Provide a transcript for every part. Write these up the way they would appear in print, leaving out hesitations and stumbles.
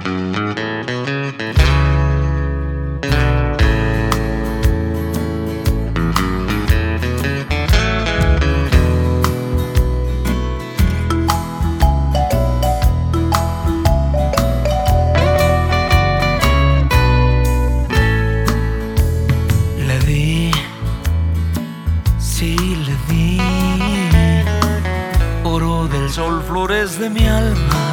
Le di oro del sol, flores de mi alma,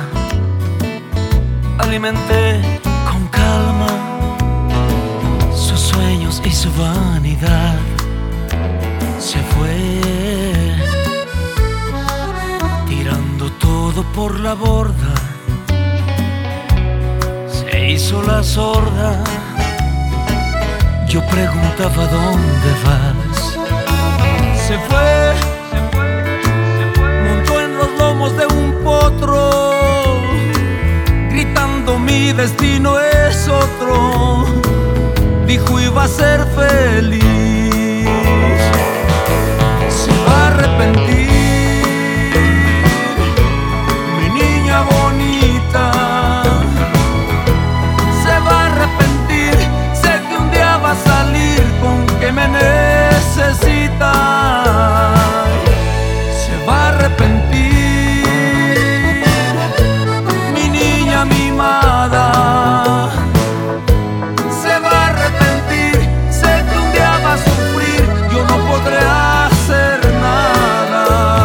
alimenté con calma sus sueños y su vanidad. Se fue tirando todo por la borda, se hizo la sorda. Yo preguntaba ¿dónde vas? Se fue, montó en los lomos de un potro, gritando mi destino es otro. Dijo iba a ser feliz, se va a arrepentir, mi niña bonita. Se va a arrepentir, sé que un día va a salir con que me necesita. Se va a arrepentir, mi niña mimada. Se va a arrepentir, sé que un día va a sufrir, yo no podré hacer nada.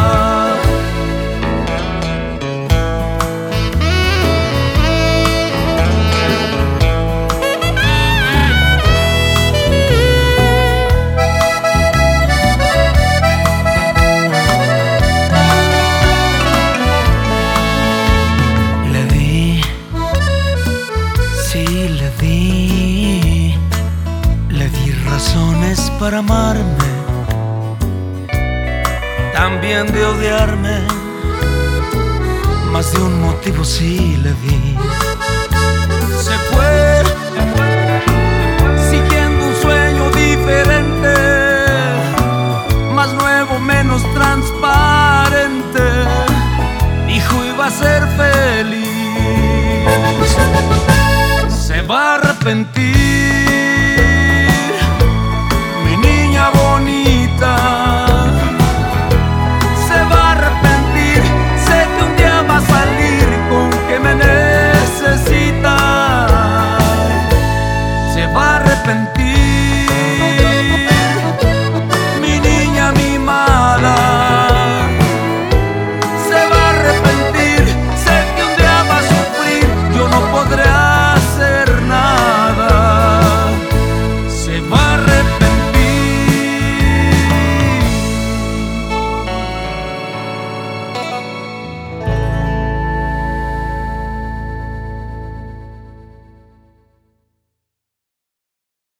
Le di razones para amarme, también de odiarme, más de un motivo sí le di. Se fue, siguiendo un sueño diferente, más nuevo, menos transparente. Dijo iba a ser feliz, se va a arrepentir,